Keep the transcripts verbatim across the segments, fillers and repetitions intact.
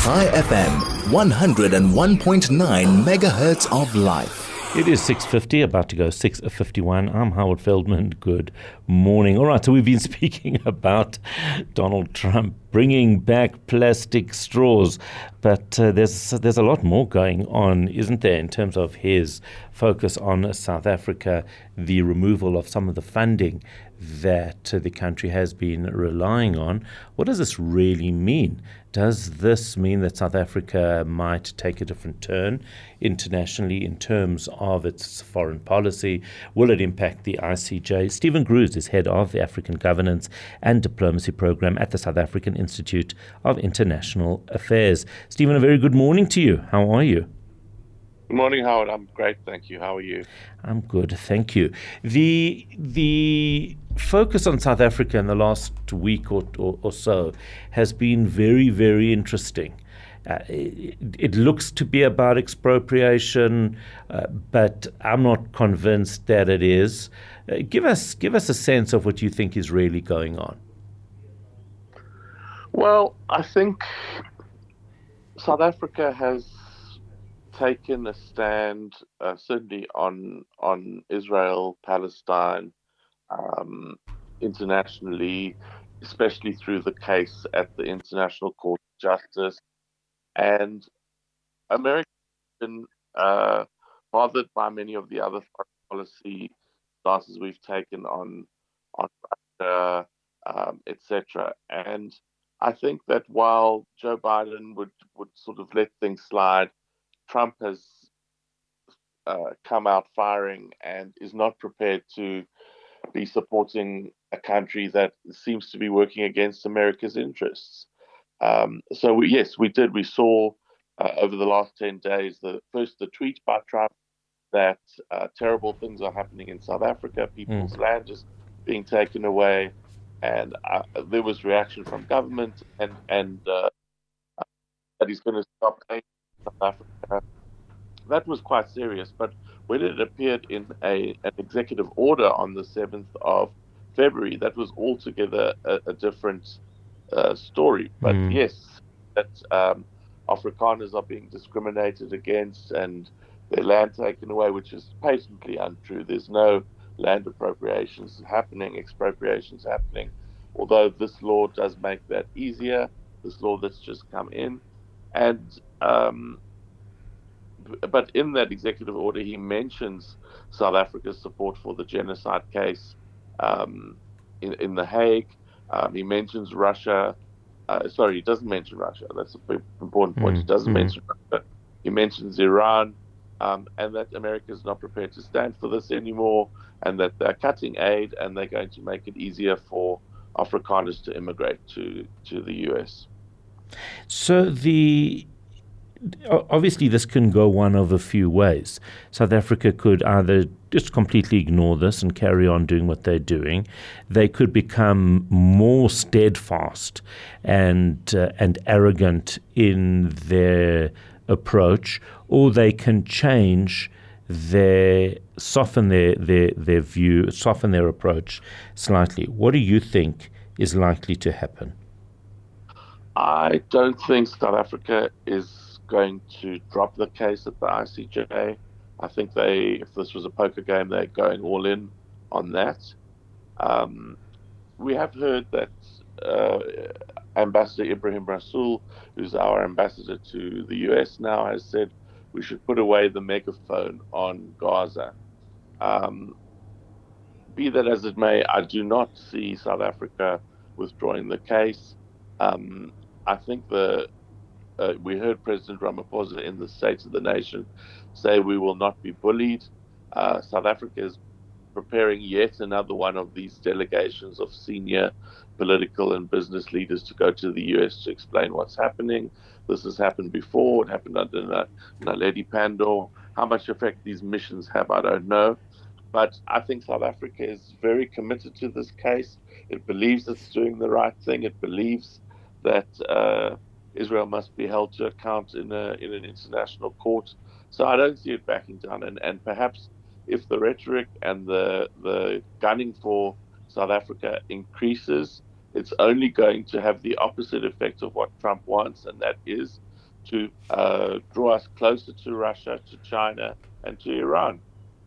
Chai F M, one oh one point nine megahertz of life. It is six fifty, about to go six fifty-one. I'm Howard Feldman. Good morning. All right, so we've been speaking about Donald Trump bringing back plastic straws, but uh, there's there's a lot more going on, isn't there, in terms of his focus on South Africa, the removal of some of the funding that uh, the country has been relying on. What does this really mean? Does this mean that South Africa might take a different turn internationally in terms of its foreign policy? Will it impact the I C J? Stephen Groos is head of the African Governance and Diplomacy Program at the South African Institute of International Affairs. Stephen, a very good morning to you. How are you? Good morning, Howard. I'm great, thank you. How are you? I'm good, thank you. The the focus on South Africa in the last week or, or, or so has been very, very interesting. Uh, it, it looks to be about expropriation, uh, but I'm not convinced that it is. Uh, give us give us a sense of what you think is really going on. Well, I think South Africa has taken a stand, uh, certainly on on Israel, Palestine, um, internationally, especially through the case at the International Court of Justice. And America has been uh, bothered by many of the other foreign policy stances we've taken on on Russia, um, et cetera. And I think that while Joe Biden would, would sort of let things slide, Trump has uh, come out firing and is not prepared to be supporting a country that seems to be working against America's interests. Um, so we, yes, we did. We saw uh, over the last ten days, the first the tweet by Trump that uh, terrible things are happening in South Africa, people's mm. land is being taken away, and uh, there was reaction from government and and uh, that he's going to stop aid South Africa. That was quite serious, but when it appeared in a an executive order on the seventh of February, that was altogether a, a different uh, story. But mm. yes, that um, Afrikaners are being discriminated against and their land taken away, which is patently untrue. There's no land appropriations happening, expropriations happening, although this law does make that easier, this law that's just come in. And um, but in that executive order, he mentions South Africa's support for the genocide case um, in, in The Hague. Um, he mentions Russia. Uh, sorry, he doesn't mention Russia. That's a big, important point. Mm, he doesn't mm. mention Russia. He mentions Iran, um, and that America is not prepared to stand for this anymore, and that they're cutting aid, and they're going to make it easier for Afrikaners to immigrate to, to the U S. So the... Obviously, this can go one of a few ways. South Africa could either just completely ignore this and carry on doing what they're doing. They could become more steadfast and uh, and arrogant in their approach, or they can change their soften their, their their view, soften their approach slightly. What do you think is likely to happen? I don't think South Africa is going to drop the case at the I C J. I think they, if this was a poker game, they're going all in on that. Um, we have heard that uh, Ambassador Ibrahim Rasool, who's our ambassador to the U S now, has said we should put away the megaphone on Gaza. Um, be that as it may, I do not see South Africa withdrawing the case. Um, I think the Uh, we heard President Ramaphosa in the State of the Nation say we will not be bullied. Uh, South Africa is preparing yet another one of these delegations of senior political and business leaders to go to the U S to explain what's happening. This has happened before. It happened under Naledi Pandor. How much effect these missions have, I don't know. But I think South Africa is very committed to this case. It believes it's doing the right thing. It believes that uh, Israel must be held to account in a in an international court. So I don't see it backing down. And, and perhaps if the rhetoric and the the gunning for South Africa increases, it's only going to have the opposite effect of what Trump wants, and that is to uh, draw us closer to Russia, to China, and to Iran.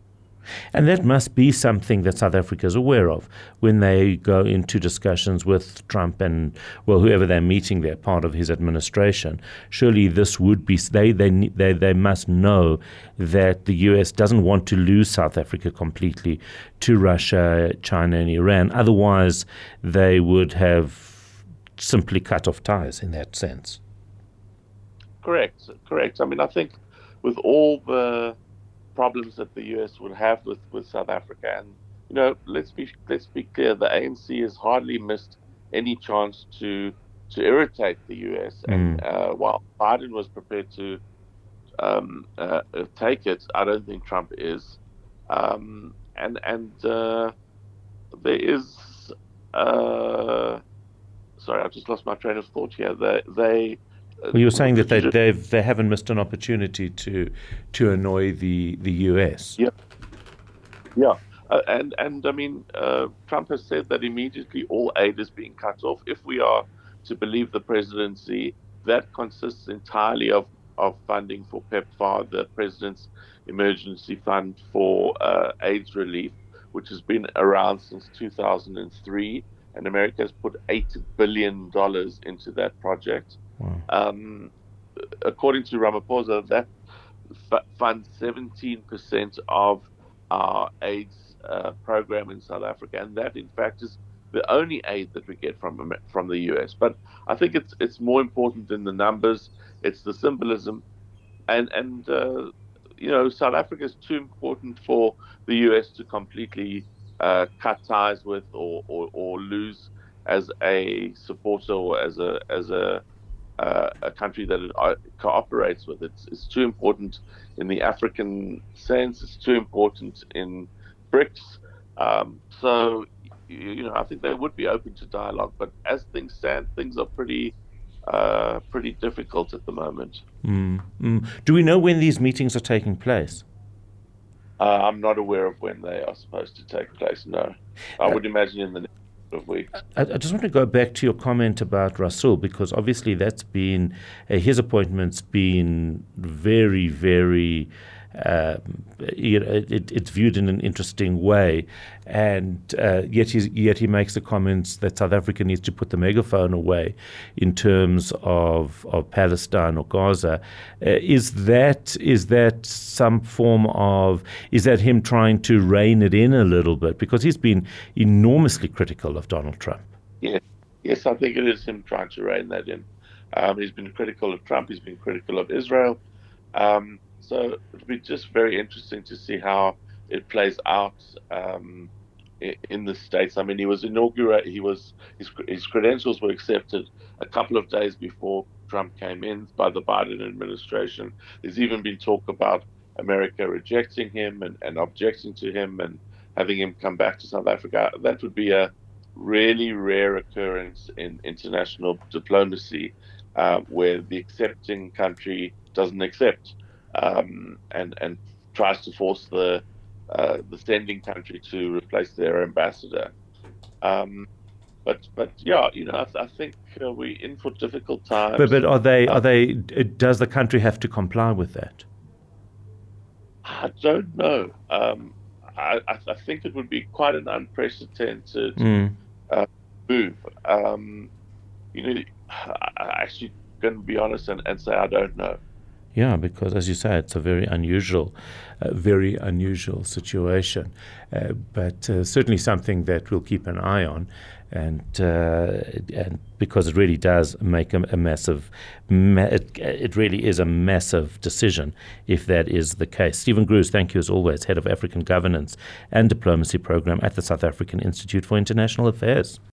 And that must be something that South Africa is aware of when they go into discussions with Trump and, well, whoever they're meeting there, part of his administration. Surely this would be, they, they, they, they must know that the U S doesn't want to lose South Africa completely to Russia, China, and Iran. Otherwise, they would have simply cut off ties in that sense. Correct, correct. I mean, I think with all the problems that the U S would have with, with South Africa, and you know, let's be let's be clear, the A N C has hardly missed any chance to to irritate the U S. Mm. And uh, while Biden was prepared to um, uh, take it, I don't think Trump is. Um, and and uh, there is, uh, sorry, I've just lost my train of thought here. They they. Well, you were saying that they they've, they haven't missed an opportunity to to annoy the, the U S. Yeah, yeah, uh, and and I mean, uh, Trump has said that immediately all aid is being cut off. If we are to believe the presidency, that consists entirely of, of funding for PEPFAR, the President's Emergency Fund for uh, AIDS relief, which has been around since two thousand three, and America has put eight billion dollars into that project. Wow. Um, according to Ramaphosa, that f- funds seventeen percent of our AIDS uh, program in South Africa, and that, in fact, is the only aid that we get from from the U S. But I think it's it's more important than the numbers. It's the symbolism, and and uh, you know, South Africa is too important for the U S to completely uh, cut ties with or, or or lose as a supporter or as a as a Uh, a country that it uh, cooperates with. It's, it's too important in the African sense. It's too important in BRICS. Um, so, you, you know, I think they would be open to dialogue. But as things stand, things are pretty, uh, pretty difficult at the moment. Mm, mm. Do we know when these meetings are taking place? Uh, I'm not aware of when they are supposed to take place. No, I would imagine in the next of weeks. I, I just want to go back to your comment about Rasool, because obviously that's been, uh, his appointment's been very, very, uh, you know, it, it's viewed in an interesting way. And uh, yet, he's, yet he makes the comments that South Africa needs to put the megaphone away in terms of, of Palestine or Gaza. Uh, is that is that some form of, is that him trying to rein it in a little bit? Because he's been enormously critical of Donald Trump. Yeah. Yes, I think it is him trying to rein that in. Um, he's been critical of Trump. He's been critical of Israel. Um, so it'll be just very interesting to see how it plays out um, in the States. I mean, he was inaugurated, he was, his, his credentials were accepted a couple of days before Trump came in by the Biden administration. There's even been talk about America rejecting him and, and objecting to him and having him come back to South Africa. That would be a really rare occurrence in international diplomacy, uh, where the accepting country doesn't accept um, and, and tries to force the Uh, the sending country to replace their ambassador. Um, but but yeah, you know, I, th- I think uh, we're in for difficult times. But but are they are they? Does the country have to comply with that? I don't know. Um, I, I think it would be quite an unprecedented mm. uh, move. Um, you know, I actually going to be honest and, and say I don't know. Yeah, because as you say, it's a very unusual, uh, very unusual situation, uh, but uh, certainly something that we'll keep an eye on, and uh, and because it really does make a, a massive, ma- it, it really is a massive decision if that is the case. Stephen Gruis, thank you as always, Head of African Governance and Diplomacy Program at the South African Institute for International Affairs.